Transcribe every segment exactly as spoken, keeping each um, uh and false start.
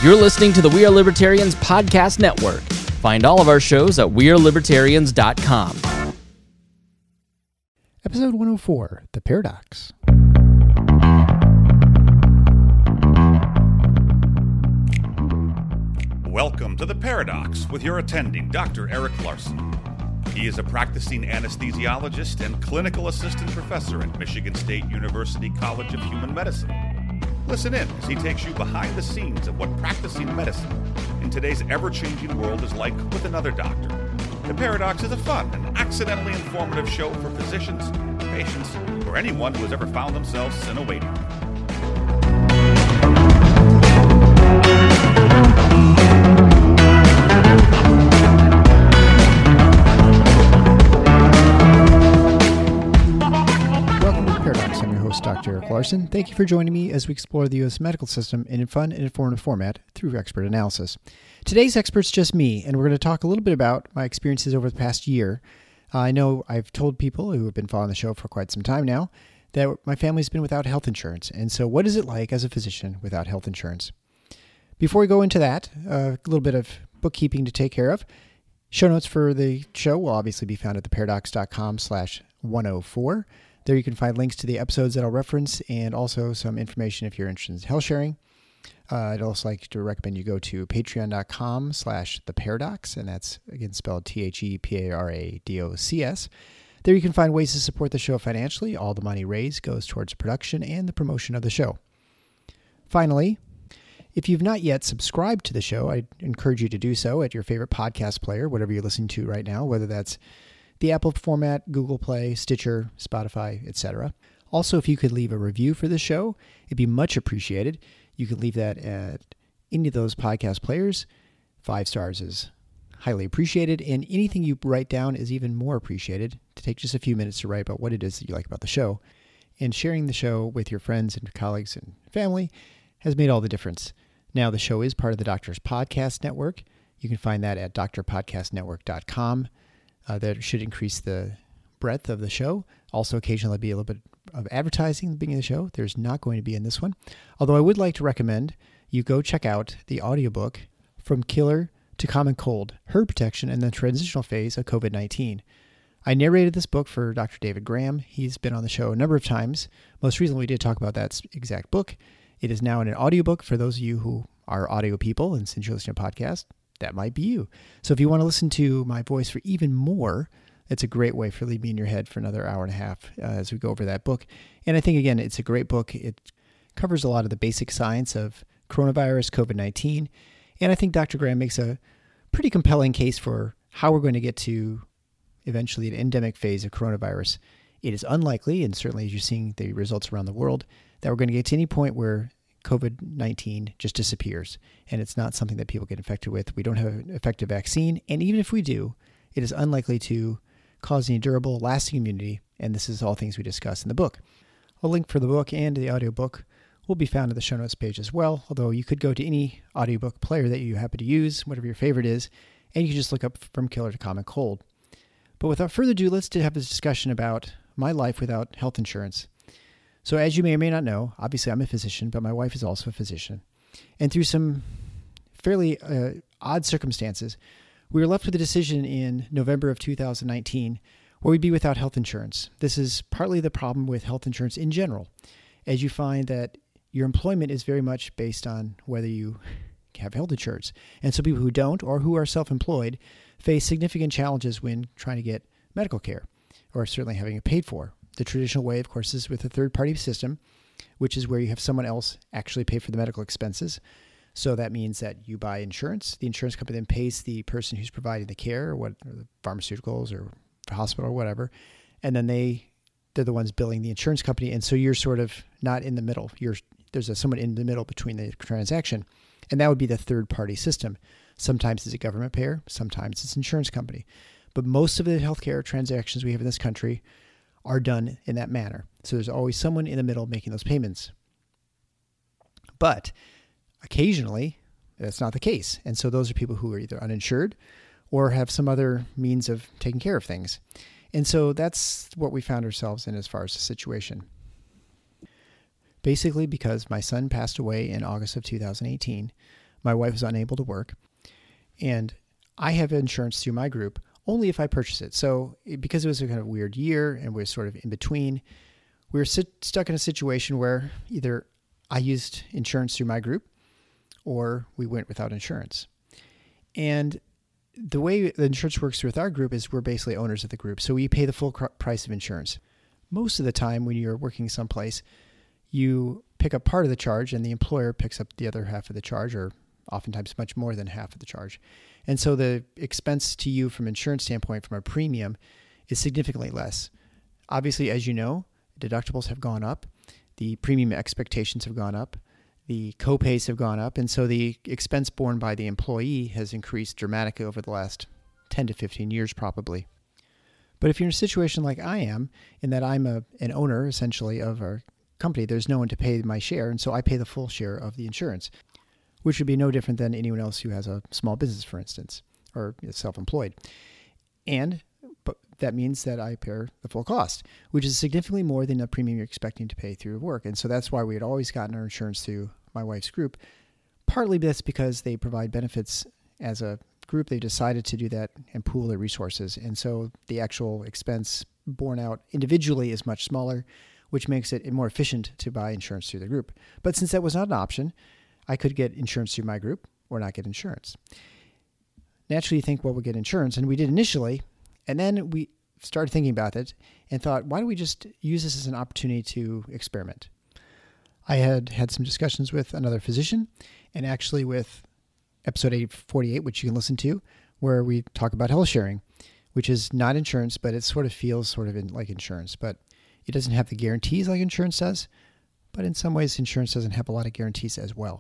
You're listening to the We Are Libertarians Podcast Network. Find all of our shows at we are libertarians dot com. Episode one oh four, The Paradox. Welcome to The Paradox with your attending, Doctor Eric Larson. He is a practicing anesthesiologist and clinical assistant professor at Michigan State University College of Human Medicine. Listen in as he takes you behind the scenes of what practicing medicine in today's ever-changing world is like with another doctor. The Paradox is a fun and accidentally informative show for physicians, patients, or anyone who has ever found themselves in a waiting room. Doctor Eric Larson. Thank you for joining me as we explore the U S medical system in a fun and informative format through expert analysis. Today's expert's just me, and we're going to talk a little bit about my experiences over the past year. Uh, I know I've told people who have been following the show for quite some time now that my family's been without health insurance. And so what is it like as a physician without health insurance? Before we go into that, uh, a little bit of bookkeeping to take care of. Show notes for the show will obviously be found at theparadox.com slash 104. There you can find links to the episodes that I'll reference and also some information if you're interested in health sharing. Uh, I'd also like to recommend you go to patreon.com slash the paradox, and that's again spelled T H E P A R A D O C S. There you can find ways to support the show financially. All the money raised goes towards production and the promotion of the show. Finally, if you've not yet subscribed to the show, I encourage you to do so at your favorite podcast player, whatever you're listening to right now, whether that's the Apple format, Google Play, Stitcher, Spotify, et cetera. Also, if you could leave a review for the show, it'd be much appreciated. You could leave that at any of those podcast players. Five stars is highly appreciated, and anything you write down is even more appreciated. To take just a few minutes to write about what it is that you like about the show. And sharing the show with your friends and colleagues and family has made all the difference. Now, the show is part of the Doctors Podcast Network. You can find that at d r podcast network dot com. Uh, that should increase the breadth of the show. Also, occasionally be a little bit of advertising at the beginning of the show. There's not going to be in this one. Although I would like to recommend you go check out the audiobook From Killer to Common Cold, Herd Protection and the Transitional Phase of COVID nineteen. I narrated this book for Doctor David Graham. He's been on the show a number of times. Most recently, we did talk about that exact book. It is now in an audiobook for those of you who are audio people, and since you're listening to a podcast, that might be you. So if you want to listen to my voice for even more, it's a great way for leaving me in your head for another hour and a half uh, as we go over that book. And I think, again, it's a great book. It covers a lot of the basic science of coronavirus, COVID nineteen. And I think Doctor Graham makes a pretty compelling case for how we're going to get to eventually an endemic phase of coronavirus. It is unlikely, and certainly as you're seeing the results around the world, that we're going to get to any point where COVID nineteen just disappears, and it's not something that people get infected with. We don't have an effective vaccine, and even if we do, it is unlikely to cause any durable, lasting immunity, and this is all things we discuss in the book. A link for the book and the audiobook will be found at the show notes page as well, although you could go to any audiobook player that you happen to use, whatever your favorite is, and you can just look up From Killer to Common Cold. But without further ado, let's have a discussion about my life without health insurance. So as you may or may not know, obviously I'm a physician, but my wife is also a physician. And through some fairly uh, odd circumstances, we were left with a decision in November of two thousand nineteen where we'd be without health insurance. This is partly the problem with health insurance in general, as you find that your employment is very much based on whether you have health insurance. And so people who don't or who are self-employed face significant challenges when trying to get medical care, or certainly having it paid for. The traditional way, of course, is with a third-party system, which is where you have someone else actually pay for the medical expenses. So that means that you buy insurance. The insurance company then pays the person who's providing the care, or what, or the pharmaceuticals or hospital or whatever, and then they, they're the ones billing the insurance company. And so you're sort of not in the middle. You're There's a, someone in the middle between the transaction, and that would be the third-party system. Sometimes it's a government payer, sometimes it's an insurance company. But most of the healthcare transactions we have in this country are done in that manner. So there's always someone in the middle making those payments. But occasionally, that's not the case. And so those are people who are either uninsured or have some other means of taking care of things. And so that's what we found ourselves in as far as the situation. Basically, because my son passed away in August of two thousand eighteen, My wife was unable to work, and I have insurance through my group only if I purchase it. So because it was a kind of weird year and we're sort of in between, we were sit, stuck in a situation where either I used insurance through my group or we went without insurance. And the way the insurance works with our group is we're basically owners of the group. So we pay the full cr- price of insurance. Most of the time when you're working someplace, you pick up part of the charge and the employer picks up the other half of the charge, or oftentimes much more than half of the charge. And so the expense to you from an insurance standpoint, from a premium, is significantly less. Obviously, as you know, deductibles have gone up. The premium expectations have gone up. The co-pays have gone up. And so the expense borne by the employee has increased dramatically over the last ten to fifteen years, probably. But if you're in a situation like I am, in that I'm a, an owner, essentially, of our company, there's no one to pay my share. And so I pay the full share of the insurance, which would be no different than anyone else who has a small business, for instance, or is self-employed. And but that means that I pay the full cost, which is significantly more than the premium you're expecting to pay through work. And so that's why we had always gotten our insurance through my wife's group. Partly that's because they provide benefits as a group. They decided to do that and pool their resources. And so the actual expense borne out individually is much smaller, which makes it more efficient to buy insurance through the group. But since that was not an option, I could get insurance through my group or not get insurance. Naturally, you think, well, we'll get insurance. And we did initially. And then we started thinking about it and thought, why don't we just use this as an opportunity to experiment? I had had some discussions with another physician, and actually with episode eight forty-eight, which you can listen to, where we talk about health sharing, which is not insurance, but it sort of feels sort of in, like insurance. But it doesn't have the guarantees like insurance does. But in some ways, insurance doesn't have a lot of guarantees as well.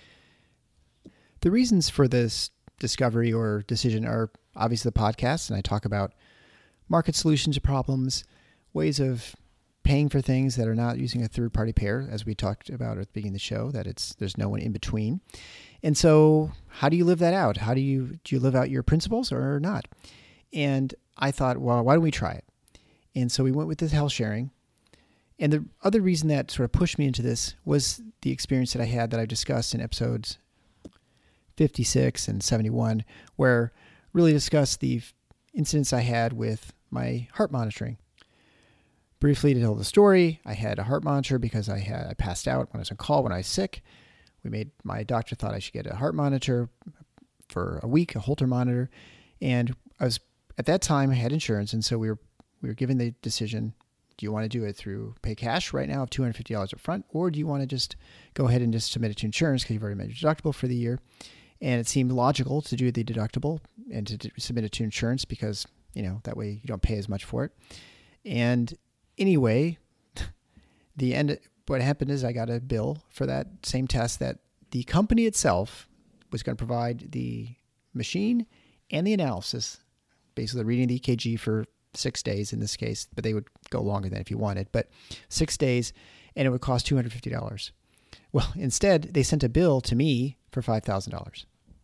The reasons for this discovery or decision are obviously the podcast, and I talk about market solutions to problems, ways of paying for things that are not using a third-party payer, as we talked about at the beginning of the show, that it's there's no one in between. And so how do you live that out? How do you do you live out your principles or not? And I thought, well, why don't we try it? And so we went with this health sharing. And the other reason that sort of pushed me into this was the experience that I had that I discussed in episodes fifty-six and seventy-one, where really discussed the incidents I had with my heart monitoring. Briefly to tell the story, I had a heart monitor because I had I passed out when I was on call when I was sick. We made my doctor thought I should get a heart monitor for a week, a Holter monitor, and I was at that time I had insurance, and so we were we were given the decision: do you want to do it through pay cash right now of two hundred fifty dollars up front, or do you want to just go ahead and just submit it to insurance because you've already made your deductible for the year? And it seemed logical to do the deductible and to d- submit it to insurance because, you know, that way you don't pay as much for it. And anyway, the end, what happened is I got a bill for that same test that the company itself was going to provide the machine and the analysis, basically reading the E K G for six days in this case, but they would go longer than if you wanted, but six days, and it would cost two hundred fifty dollars. Well, instead, they sent a bill to me for five thousand dollars.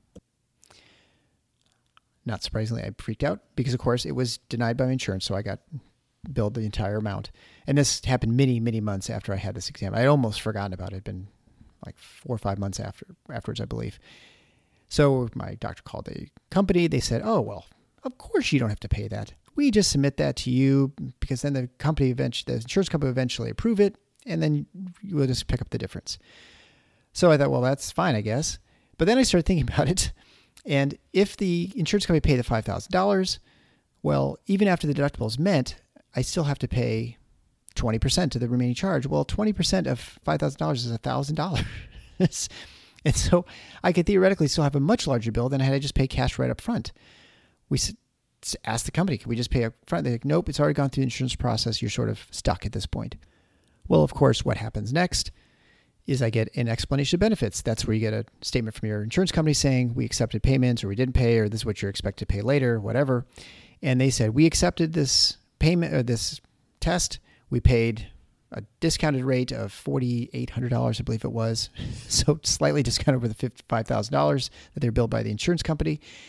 Not surprisingly, I freaked out because, of course, it was denied by my insurance, so I got billed the entire amount. And this happened many, many months after I had this exam. I had almost forgotten about it. It had been like four or five months after afterwards, I believe. So my doctor called the company. They said, oh, well, of course you don't have to pay that. We just submit that to you because then the company eventually, the insurance company will eventually approve it, and then you will just pick up the difference. So I thought, well, that's fine, I guess. But then I started thinking about it. And if the insurance company paid the five thousand dollars, well, even after the deductible is met, I still have to pay twenty percent of the remaining charge. Well, twenty percent of five thousand dollars is one thousand dollars. And so I could theoretically still have a much larger bill than had I just paid cash right up front. We asked the company, can we just pay up front? They're like, nope, it's already gone through the insurance process. You're sort of stuck at this point. Well, of course, what happens next is I get an explanation of benefits. That's where you get a statement from your insurance company saying we accepted payments or we didn't pay, or this is what you're expected to pay later, whatever. And they said, we accepted this payment or this test. We paid a discounted rate of four thousand eight hundred dollars, I believe it was. So slightly discounted over the five thousand dollars that they're billed by the insurance company.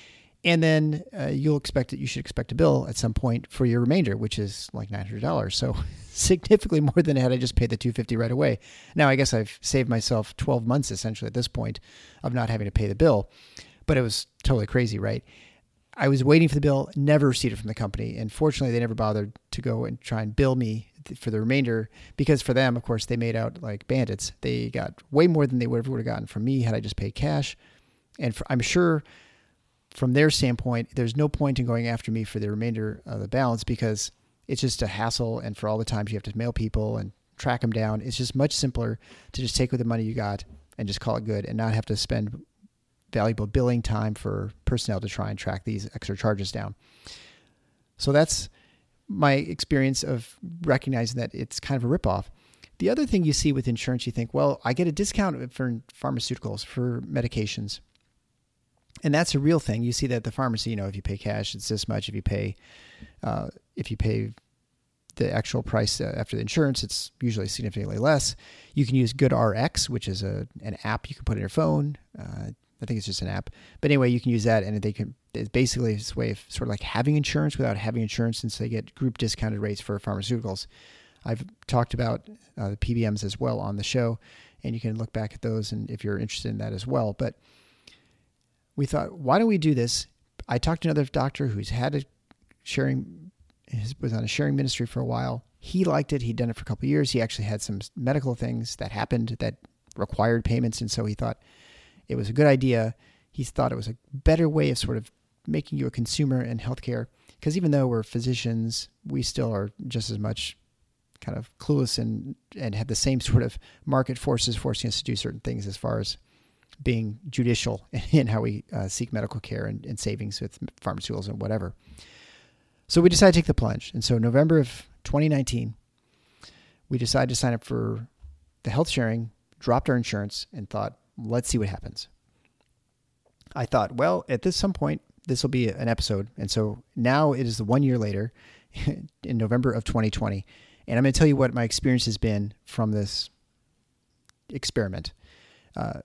And then uh, you'll expect that you should expect a bill at some point for your remainder, which is like nine hundred dollars. So significantly more than had I just paid the two hundred fifty dollars right away. Now, I guess I've saved myself twelve months essentially at this point of not having to pay the bill, but it was totally crazy, right? I was waiting for the bill, never received it from the company. And fortunately, they never bothered to go and try and bill me for the remainder, because for them, of course, they made out like bandits. They got way more than they would have, would have gotten from me had I just paid cash. And for, I'm sure from their standpoint, there's no point in going after me for the remainder of the balance, because it's just a hassle. And for all the times you have to mail people and track them down, it's just much simpler to just take with the money you got and just call it good and not have to spend valuable billing time for personnel to try and track these extra charges down. So that's my experience of recognizing that it's kind of a ripoff. The other thing you see with insurance, you think, well, I get a discount for pharmaceuticals, for medications. And that's a real thing. You see that at the pharmacy, you know, if you pay cash, it's this much. If you pay, uh, if you pay the actual price uh, after the insurance, it's usually significantly less. You can use GoodRx, which is a an app you can put on your phone. Uh, I think it's just an app. But anyway, you can use that, and they can, it's basically this way of sort of like having insurance without having insurance, since they get group discounted rates for pharmaceuticals. I've talked about uh, the P B Ms as well on the show, and you can look back at those and if you're interested in that as well. But we thought, why don't we do this? I talked to another doctor who's had a sharing, was on a sharing ministry for a while. He liked it. He'd done it for a couple of years. He actually had some medical things that happened that required payments, and so he thought it was a good idea. He thought it was a better way of sort of making you a consumer in healthcare, because even though we're physicians, we still are just as much kind of clueless and, and have the same sort of market forces forcing us to do certain things as far as being judicial in how we uh, seek medical care and, and savings with pharmaceuticals and whatever. So we decided to take the plunge. And so November of twenty nineteen, we decided to sign up for the health sharing, dropped our insurance, and thought, let's see what happens. I thought, well, at this some point, this will be an episode. And so now it is the one year later in November of twenty twenty. And I'm going to tell you what my experience has been from this experiment. Uh,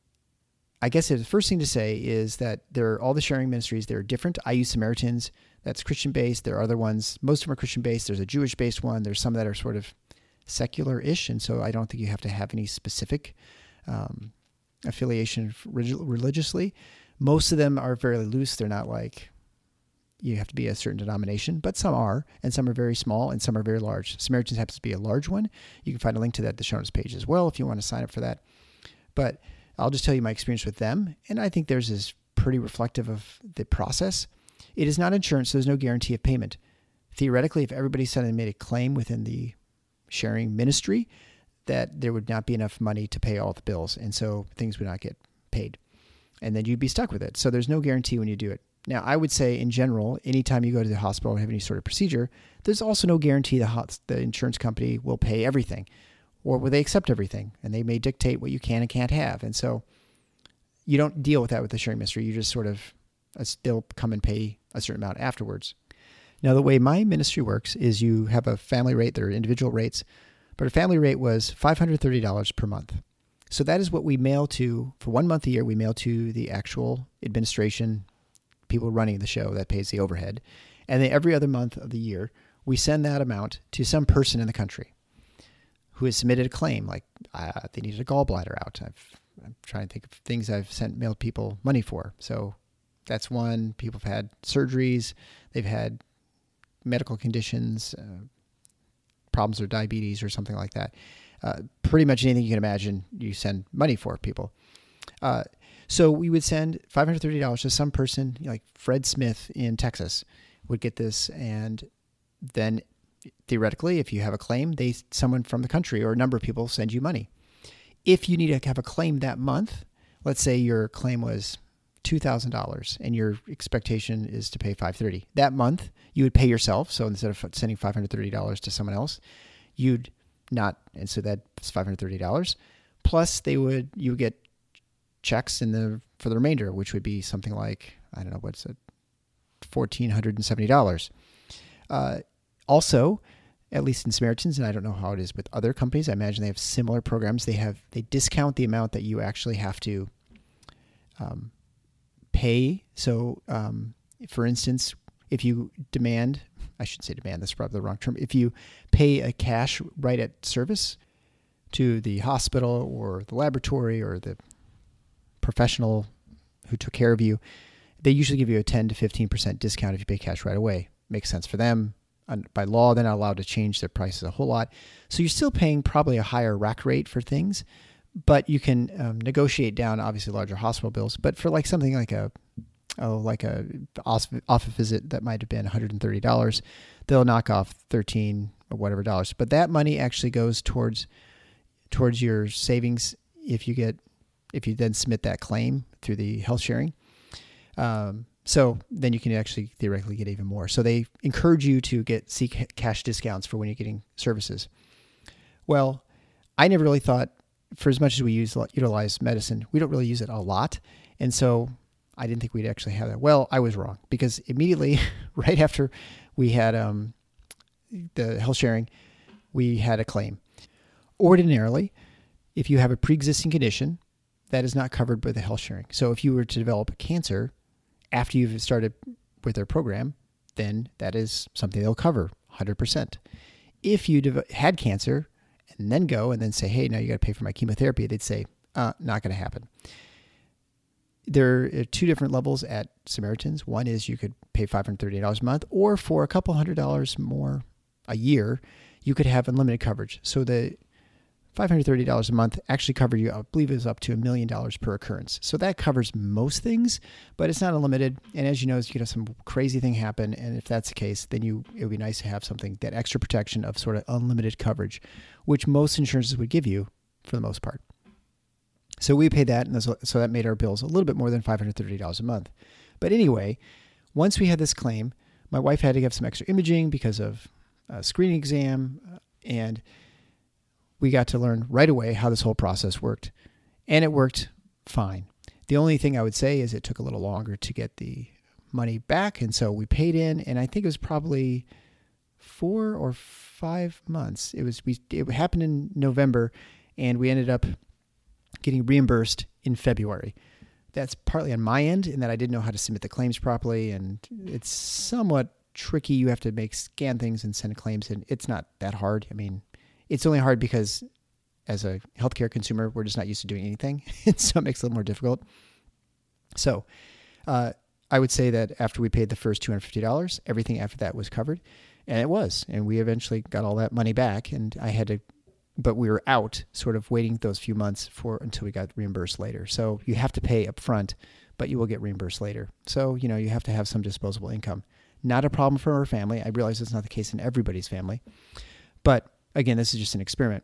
I guess the first thing to say is that there are all the sharing ministries. They're different. I use Samaritans. That's Christian-based. There are other ones. Most of them are Christian-based. There's a Jewish-based one. There's some that are sort of secular-ish. And so I don't think you have to have any specific um, affiliation religiously. Most of them are fairly loose. They're not like you have to be a certain denomination, but some are, and some are very small, and some are very large. Samaritans happens to be a large one. You can find a link to that at the show notes page as well if you want to sign up for that. But I'll just tell you my experience with them, and I think theirs is pretty reflective of the process. It is not insurance, so there's no guarantee of payment. Theoretically, if everybody suddenly made a claim within the sharing ministry, that there would not be enough money to pay all the bills, and so things would not get paid. And then you'd be stuck with it. So there's no guarantee when you do it. Now, I would say in general, anytime you go to the hospital or have any sort of procedure, there's also no guarantee the, hot, the insurance company will pay everything, or will they accept everything, and they may dictate what you can and can't have. And so you don't deal with that with the sharing ministry. You just sort of, they'll come and pay a certain amount afterwards. Now, the way my ministry works is you have a family rate. There are individual rates, but a family rate was five hundred thirty dollars per month. So that is what we mail to, for one month a year, we mail to the actual administration, people running the show that pays the overhead. And then every other month of the year, we send that amount to some person in the country who has submitted a claim, like uh, they needed a gallbladder out. I've, I'm trying to think of things I've sent mailed people money for. So that's one. People have had surgeries. They've had medical conditions, uh, problems with diabetes or something like that. Uh, pretty much anything you can imagine, you send money for people. Uh, so we would send five hundred thirty dollars to some person, like Fred Smith in Texas would get this. And then theoretically, if you have a claim, they someone from the country or a number of people send you money. If you need to have a claim that month, let's say your claim was two thousand dollars and your expectation is to pay five hundred thirty dollars. That month, you would pay yourself. So instead of sending five hundred thirty dollars to someone else, you'd not, and so that's five hundred thirty dollars. Plus, they would you would get checks in the for the remainder, which would be something like, I don't know, what's it, one thousand four hundred seventy dollars. Uh, also, at least in Samaritans, and I don't know how it is with other companies, I imagine they have similar programs. They have they discount the amount that you actually have to um, pay pay. So, um, for instance, if you demand, I should say demand, that's probably the wrong term. If you pay a cash right at service to the hospital or the laboratory or the professional who took care of you, they usually give you a ten to fifteen percent discount if you pay cash right away. Makes sense for them. By law, they're not allowed to change their prices a whole lot. So you're still paying probably a higher rack rate for things, but you can um, negotiate down obviously larger hospital bills. But for like something like a oh like a office visit that might have been one hundred thirty dollars, they'll knock off thirteen or whatever dollars. But that money actually goes towards towards your savings if you get if you then submit that claim through the health sharing. Um, So then you can actually theoretically get even more. So they encourage you to get seek cash discounts for when you're getting services. Well, I never really thought, for as much as we use utilize medicine, we don't really use it a lot. And so I didn't think we'd actually have that. Well, I was wrong, because immediately right after we had um, the health sharing, we had a claim. Ordinarily, if you have a pre-existing condition, that is not covered by the health sharing. So if you were to develop cancer after you've started with their program, then that is something they'll cover one hundred percent. If you dev- had cancer and then go and then say, hey, now you got to pay for my chemotherapy, they'd say, uh, not going to happen. There are two different levels at Samaritans. One is you could pay five hundred thirty dollars a month, or for a couple hundred dollars more a year, you could have unlimited coverage. So the five hundred thirty dollars a month actually covered you, I believe it was up to a million dollars per occurrence. So that covers most things, but it's not unlimited. And as you know, you could have some crazy thing happen. And if that's the case, then you it would be nice to have something, that extra protection of sort of unlimited coverage, which most insurances would give you for the most part. So we paid that, and so that made our bills a little bit more than five hundred thirty dollars a month. But anyway, once we had this claim, my wife had to get some extra imaging because of a screening exam, and we got to learn right away how this whole process worked, and it worked fine. The only thing I would say is it took a little longer to get the money back, and so we paid in, and I think it was probably four or five months. It was we it happened in November, and we ended up getting reimbursed in February. That's partly on my end, in that I didn't know how to submit the claims properly, and it's somewhat tricky. You have to make scan things and send claims, and it's not that hard. I mean, it's only hard because as a healthcare consumer, we're just not used to doing anything. And so it makes it a little more difficult. So uh, I would say that after we paid the first two hundred fifty dollars, everything after that was covered. And it was. And we eventually got all that money back. And I had to, but we were out sort of waiting those few months for until we got reimbursed later. So you have to pay up front, but you will get reimbursed later. So, you know, you have to have some disposable income. Not a problem for our family. I realize it's not the case in everybody's family. But again, this is just an experiment.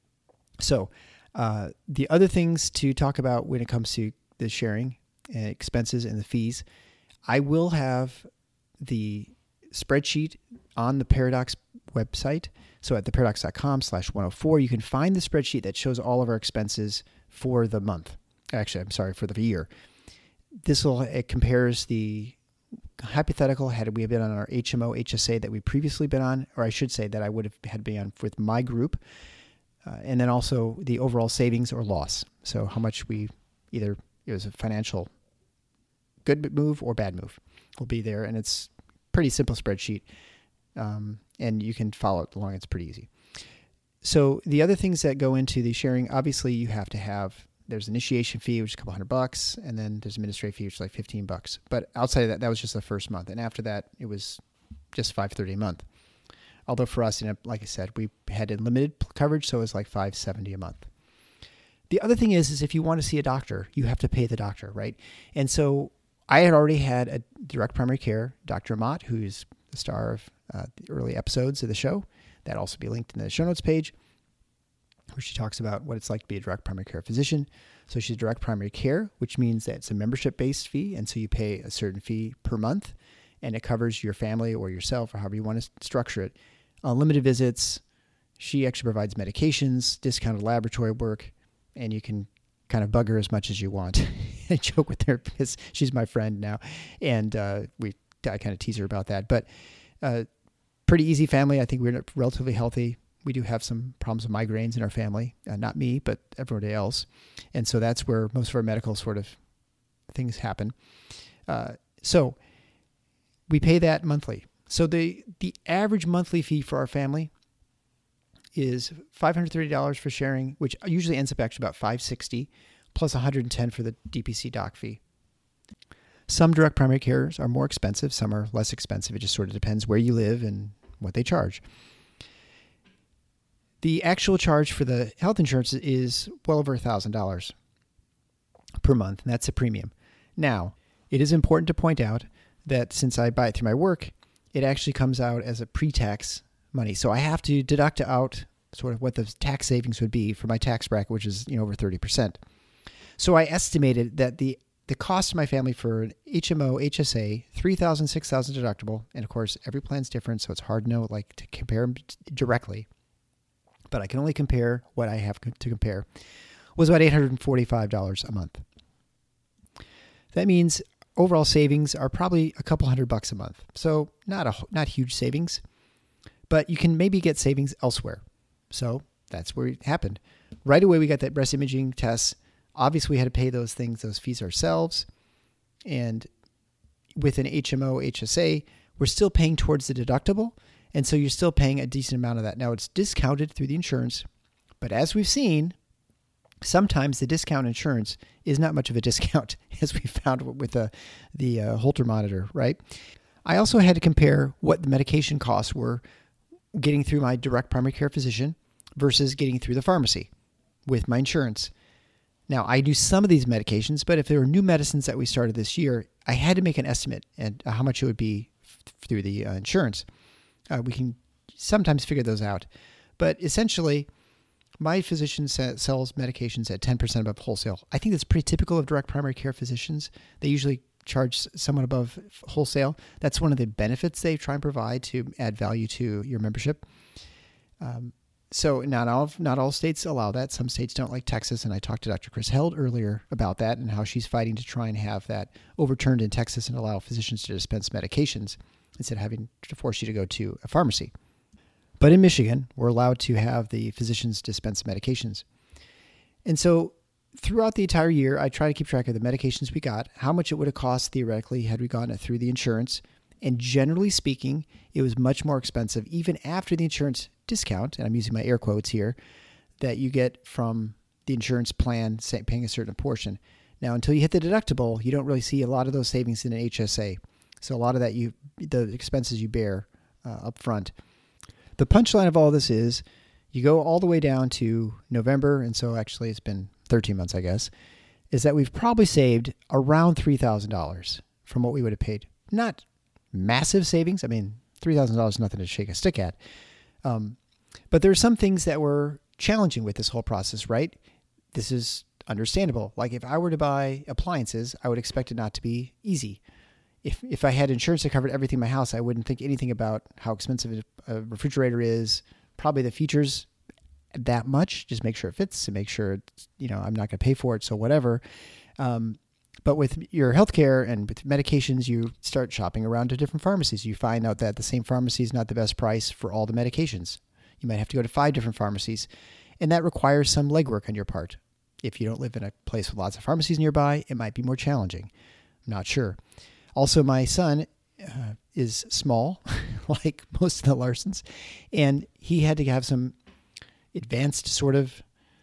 So uh, the other things to talk about when it comes to the sharing and expenses and the fees, I will have the spreadsheet on the Paradox website. So at theparadox.com slash 104, you can find the spreadsheet that shows all of our expenses for the month. Actually, I'm sorry, for the year. This will, it compares the hypothetical, had we been on our H M O, H S A that we previously been on, or I should say that I would have had been on with my group, uh, and then also the overall savings or loss. So how much we either, it was a financial good move or bad move will be there. And it's pretty simple spreadsheet. Um, and you can follow it along. It's pretty easy. So the other things that go into the sharing, obviously you have to have, there's initiation fee, which is a couple hundred bucks. And then there's administrative fee, which is like fifteen bucks. But outside of that, that was just the first month. And after that, it was just five hundred thirty dollars a month. Although for us, you know, like I said, we had unlimited coverage. So it was like five hundred seventy dollars a month. The other thing is, is if you want to see a doctor, you have to pay the doctor, right? And so I had already had a direct primary care, Doctor Amat, who's the star of uh, the early episodes of the show. That'll also be linked in the show notes page, where she talks about what it's like to be a direct primary care physician. So she's direct primary care, which means that it's a membership-based fee. And so you pay a certain fee per month, and it covers your family or yourself or however you want to structure it. Unlimited visits. She actually provides medications, discounted laboratory work, and you can kind of bug her as much as you want. I joke with her because she's my friend now. And uh, we I kind of tease her about that. But uh, pretty easy family. I think we're relatively healthy. We do have some problems with migraines in our family. Uh, not me, but everybody else. And so that's where most of our medical sort of things happen. Uh, so we pay that monthly. So the, the average monthly fee for our family is five hundred thirty dollars for sharing, which usually ends up actually about five hundred sixty dollars, plus one hundred ten dollars for the D P C doc fee. Some direct primary cares are more expensive. Some are less expensive. It just sort of depends where you live and what they charge. The actual charge for the health insurance is well over one thousand dollars per month, and that's a premium. Now, it is important to point out that since I buy it through my work, it actually comes out as a pre-tax money. So I have to deduct out sort of what the tax savings would be for my tax bracket, which is, you know, over thirty percent. So I estimated that the the cost to my family for an H M O, H S A, three thousand dollars, six thousand dollars deductible, and of course every plan's different, so it's hard to know, like, to compare them directly, but I can only compare what I have to compare, was about eight hundred forty-five dollars a month. That means overall savings are probably a couple hundred bucks a month. So not a not huge savings, but you can maybe get savings elsewhere. So that's where it happened. Right away, we got that breast imaging test. Obviously, we had to pay those things, those fees ourselves. And with an H M O, H S A, we're still paying towards the deductible. And so you're still paying a decent amount of that. Now, it's discounted through the insurance. But as we've seen, sometimes the discount insurance is not much of a discount, as we found with the, the uh, Holter monitor, right? I also had to compare what the medication costs were getting through my direct primary care physician versus getting through the pharmacy with my insurance. Now, I do some of these medications, but if there were new medicines that we started this year, I had to make an estimate and how much it would be f- through the uh, insurance. Uh, we can sometimes figure those out. But essentially, my physician sa- sells medications at ten percent above wholesale. I think that's pretty typical of direct primary care physicians. They usually charge somewhat above wholesale. That's one of the benefits they try and provide to add value to your membership. Um, so not all not all states allow that. Some states don't, like Texas, and I talked to Doctor Chris Held earlier about that and how she's fighting to try and have that overturned in Texas and allow physicians to dispense medications instead of having to force you to go to a pharmacy. But in Michigan, we're allowed to have the physicians dispense medications. And so throughout the entire year, I try to keep track of the medications we got, how much it would have cost theoretically had we gone through the insurance. And generally speaking, it was much more expensive, even after the insurance discount, and I'm using my air quotes here, that you get from the insurance plan paying a certain portion. Now, until you hit the deductible, you don't really see a lot of those savings in an H S A. So a lot of that, you the expenses you bear uh, up front. The punchline of all this is you go all the way down to November, and so actually it's been thirteen months, I guess, is that we've probably saved around three thousand dollars from what we would have paid. Not massive savings. I mean, three thousand dollars is nothing to shake a stick at. Um, but there are some things that were challenging with this whole process, right? This is understandable. Like if I were to buy appliances, I would expect it not to be easy. If if I had insurance that covered everything in my house, I wouldn't think anything about how expensive a refrigerator is, probably the features that much. Just make sure it fits and make sure it's, you know, I'm not going to pay for it, so whatever. Um, but with your healthcare and with medications, you start shopping around to different pharmacies. You find out that the same pharmacy is not the best price for all the medications. You might have to go to five different pharmacies, and that requires some legwork on your part. If you don't live in a place with lots of pharmacies nearby, it might be more challenging. I'm not sure. Also, my son uh, is small, like most of the Larsons, and he had to have some advanced sort of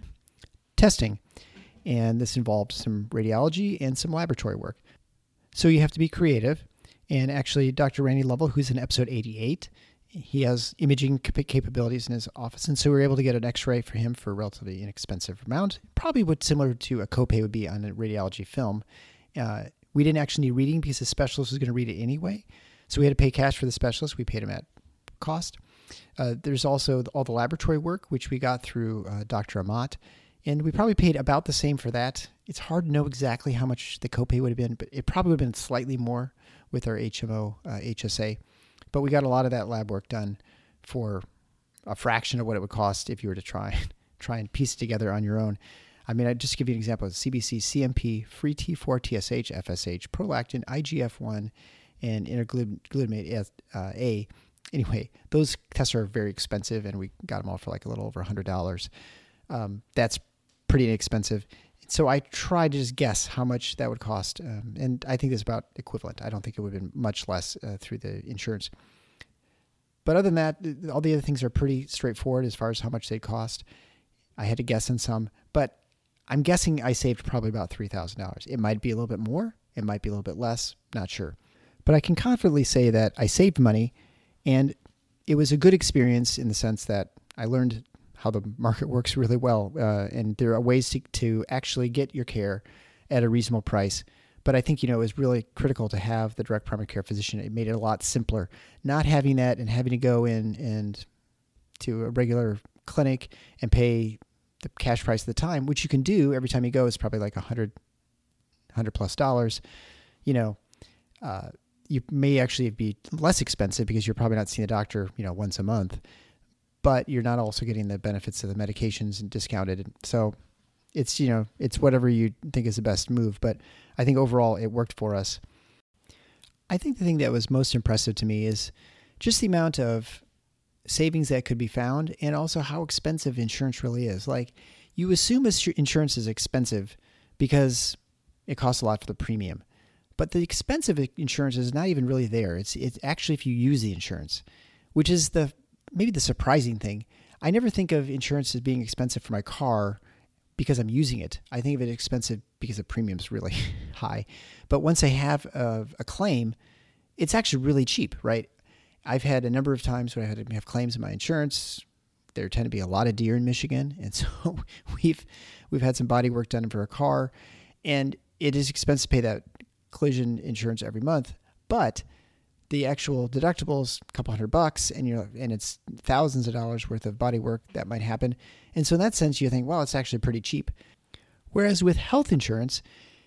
testing. And this involved some radiology and some laboratory work. So you have to be creative. And actually, Doctor Randy Lovell, who's in episode eighty-eight, he has imaging capabilities in his office. And so we were able to get an x-ray for him for a relatively inexpensive amount. Probably what similar to a copay would be on a radiology film. Uh, we didn't actually need reading because the specialist was going to read it anyway. So we had to pay cash for the specialist. We paid him at cost. Uh, there's also all the laboratory work, which we got through uh, Doctor Amat. And we probably paid about the same for that. It's hard to know exactly how much the copay would have been, but it probably would have been slightly more with our H M O, uh, H S A. But we got a lot of that lab work done for a fraction of what it would cost if you were to try, try and piece it together on your own. I mean, I'd just give you an example. C B C, C M P, free T four, T S H, F S H, prolactin, I G F one, and interglutamate uh, A. Anyway, those tests are very expensive, and we got them all for like a little over one hundred dollars. Um, that's pretty inexpensive. So I tried to just guess how much that would cost. Um, and I think it's about equivalent. I don't think it would have been much less uh, through the insurance. But other than that, all the other things are pretty straightforward as far as how much they cost. I had to guess on some, but I'm guessing I saved probably about three thousand dollars. It might be a little bit more. It might be a little bit less. Not sure. But I can confidently say that I saved money, and it was a good experience in the sense that I learned how the market works really well. Uh, and there are ways to, to actually get your care at a reasonable price. But I think, you know, it was really critical to have the direct primary care physician. It made it a lot simpler. Not having that and having to go in and to a regular clinic and pay the cash price at the time, which you can do every time you go, is probably like a hundred, hundred plus dollars. You know, uh, you may actually be less expensive because you're probably not seeing a doctor, you know, once a month, but you're not also getting the benefits of the medications and discounted. So it's, you know, it's whatever you think is the best move. But I think overall it worked for us. I think the thing that was most impressive to me is just the amount of savings that could be found, and also how expensive insurance really is. Like, you assume insurance is expensive because it costs a lot for the premium, but the expensive insurance is not even really there. It's it's actually if you use the insurance, which is the maybe the surprising thing. I never think of insurance as being expensive for my car because I'm using it. I think of it expensive because the premium's really high. But once I have a, a claim, it's actually really cheap, right? I've had a number of times when I had to have claims in my insurance. There tend to be a lot of deer in Michigan, and so we've we've had some body work done for a car, and it is expensive to pay that collision insurance every month. But the actual deductible is a couple hundred bucks, and you're and it's thousands of dollars worth of body work that might happen. And so in that sense, you think, well, it's actually pretty cheap. Whereas with health insurance,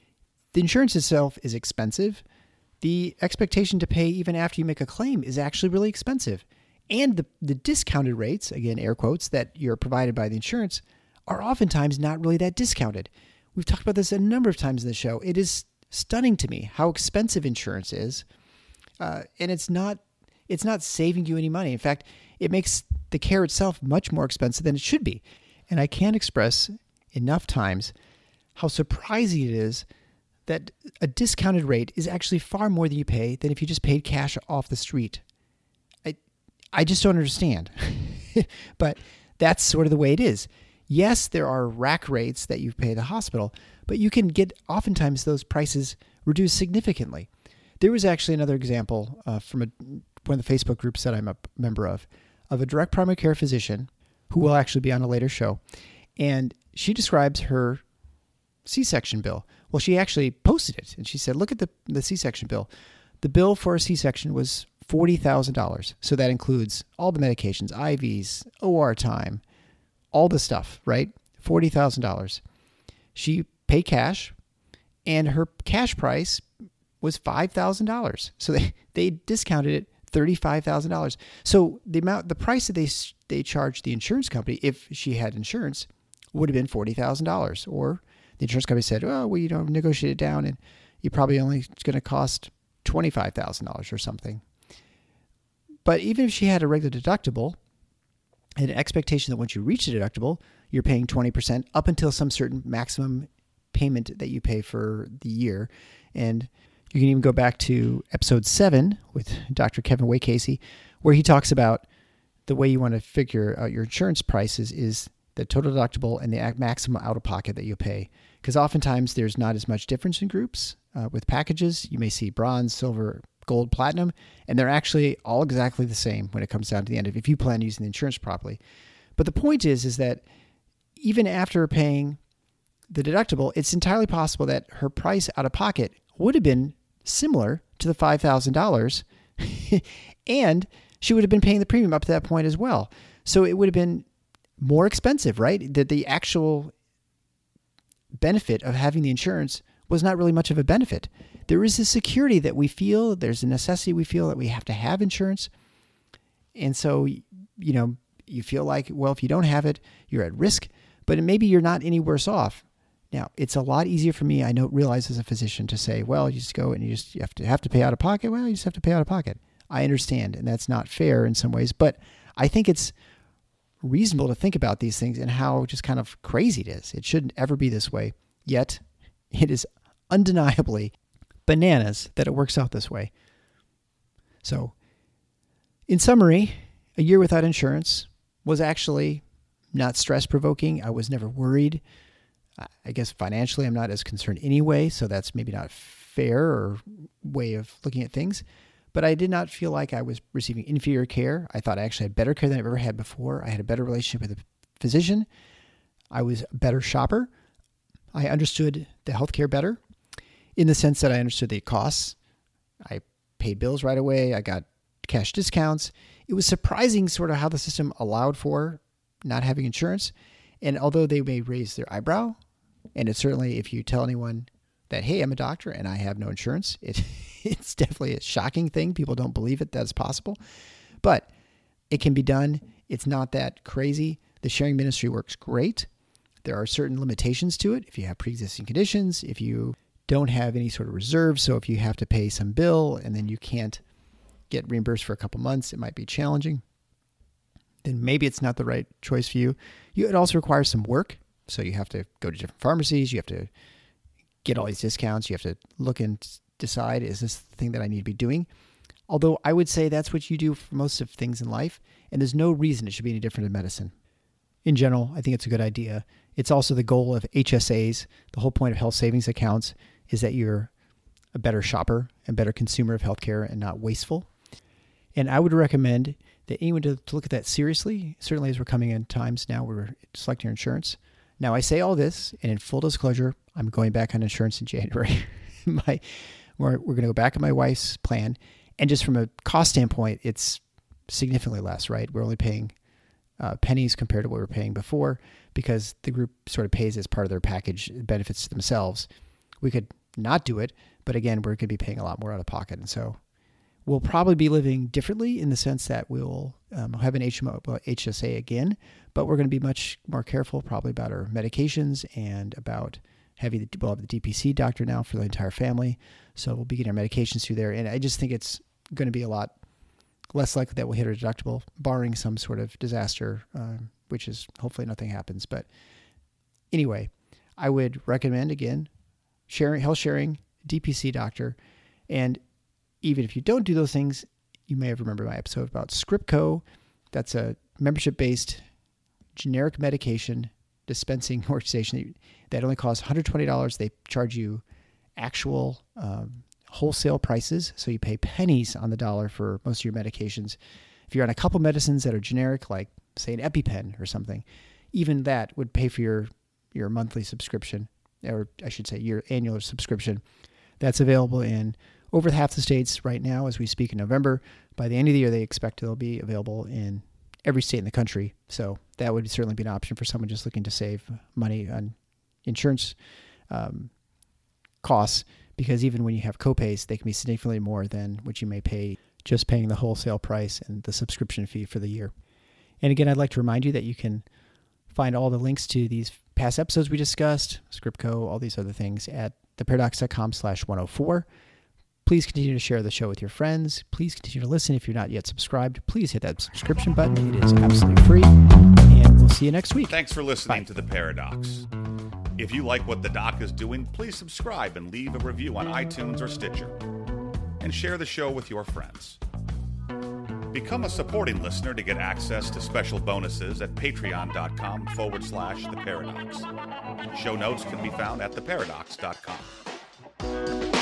the insurance itself is expensive. The expectation to pay even after you make a claim is actually really expensive. And the, the discounted rates, again, air quotes, that you're provided by the insurance are oftentimes not really that discounted. We've talked about this a number of times in the show. It is stunning to me how expensive insurance is. Uh, and it's not it's not saving you any money. In fact, it makes the care itself much more expensive than it should be. And I can't express enough times how surprising it is that a discounted rate is actually far more than you pay than if you just paid cash off the street. I I just don't understand. But that's sort of the way it is. Yes, there are rack rates that you pay the hospital, but you can get oftentimes those prices reduced significantly. There was actually another example uh, from a, one of the Facebook groups that I'm a member of, of a direct primary care physician who will actually be on a later show. And she describes her C-section bill. Well, she actually posted it, and she said, look at the, the C-section bill. The bill for a C-section was forty thousand dollars. So that includes all the medications, I Vs, O R time, all the stuff, right? forty thousand dollars. She paid cash, and her cash price was five thousand dollars. So they, they discounted it thirty-five thousand dollars. So the amount, the price that they they charged the insurance company, if she had insurance, would have been forty thousand dollars. Or the insurance company said, oh, well, you know, negotiate it down, and you probably only it's going to cost twenty-five thousand dollars or something. But even if she had a regular deductible, an expectation that once you reach the deductible, you're paying twenty percent up until some certain maximum payment that you pay for the year. And you can even go back to episode seven with Doctor Kevin Way Casey, where he talks about the way you want to figure out your insurance prices is the total deductible and the maximum out-of-pocket that you pay. Because oftentimes there's not as much difference in groups. Uh, with packages, you may see bronze, silver, gold, platinum, and they're actually all exactly the same when it comes down to the end of if you plan using the insurance properly. But the point is, is that even after paying the deductible, it's entirely possible that her price out-of-pocket would have been similar to the five thousand dollars, and she would have been paying the premium up to that point as well. So it would have been more expensive, right? That the actual benefit of having the insurance was not really much of a benefit. There is a security that we feel, there's a necessity we feel that we have to have insurance. And so, you know, you feel like, well, if you don't have it, you're at risk, but maybe you're not any worse off. Now, it's a lot easier for me, I know, realize as a physician to say, well, you just go and you just you have to have to pay out of pocket. Well, you just have to pay out of pocket. I understand, and that's not fair in some ways, but I think it's reasonable to think about these things and how just kind of crazy it is. It shouldn't ever be this way. Yet, it is undeniably bananas that it works out this way. So, in summary, a year without insurance was actually not stress-provoking. I was never worried. I guess financially I'm not as concerned anyway, so that's maybe not fair or way of looking at things. But I did not feel like I was receiving inferior care. I thought I actually had better care than I've ever had before. I had a better relationship with a physician. I was a better shopper. I understood the healthcare better in the sense that I understood the costs. I paid bills right away. I got cash discounts. It was surprising sort of how the system allowed for not having insurance. And although they may raise their eyebrow, and it's certainly, if you tell anyone that, hey, I'm a doctor and I have no insurance, it, it's definitely a shocking thing. People don't believe it that's possible. But it can be done. It's not that crazy. The sharing ministry works great. There are certain limitations to it. If you have pre-existing conditions, if you don't have any sort of reserve, so if you have to pay some bill and then you can't get reimbursed for a couple months, it might be challenging. Then maybe it's not the right choice for you. you. It also requires some work. So you have to go to different pharmacies. You have to get all these discounts. You have to look and decide, is this the thing that I need to be doing? Although I would say that's what you do for most of things in life. And there's no reason it should be any different in medicine. In general, I think it's a good idea. It's also the goal of H S As. The whole point of health savings accounts is that you're a better shopper and better consumer of healthcare and not wasteful. And I would recommend that anyone to, to look at that seriously, certainly as we're coming in times now where we're selecting your insurance. Now, I say all this, and in full disclosure, I'm going back on insurance in January. my, we're we're going to go back on my wife's plan. And just from a cost standpoint, it's significantly less, right? We're only paying uh, pennies compared to what we were paying before because the group sort of pays as part of their package benefits to themselves. We could not do it, but again, we're going to be paying a lot more out of pocket. And so we'll probably be living differently in the sense that we'll um, have an H M O, well, H S A again, but we're going to be much more careful probably about our medications and about having the, we'll have the D P C doctor now for the entire family. So we'll be getting our medications through there. And I just think it's going to be a lot less likely that we'll hit our deductible, barring some sort of disaster, um, which is hopefully nothing happens. But anyway, I would recommend, again, sharing, health sharing, D P C doctor. And even if you don't do those things, you may have remembered my episode about Scriptco. That's a membership-based generic medication dispensing organization that only costs one hundred twenty dollars. They charge you actual um, wholesale prices, so you pay pennies on the dollar for most of your medications. If you're on a couple medicines that are generic, like say an EpiPen or something, even that would pay for your your monthly subscription, or I should say your annual subscription. That's available in over half the states right now as we speak in November. By the end of the year, they expect they'll be available in every state in the country. So that would certainly be an option for someone just looking to save money on insurance um, costs, because even when you have copays, they can be significantly more than what you may pay just paying the wholesale price and the subscription fee for the year. And again, I'd like to remind you that you can find all the links to these past episodes we discussed, Scriptco, all these other things at theparadox.com slash 104. Please continue to share the show with your friends. Please continue to listen. If you're not yet subscribed, please hit that subscription button. It is absolutely free. And we'll see you next week. Thanks for listening Bye. to The Paradox. If you like what the doc is doing, please subscribe and leave a review on iTunes or Stitcher. And share the show with your friends. Become a supporting listener to get access to special bonuses at patreon.com forward slash The Paradox. Show notes can be found at theparadox dot com.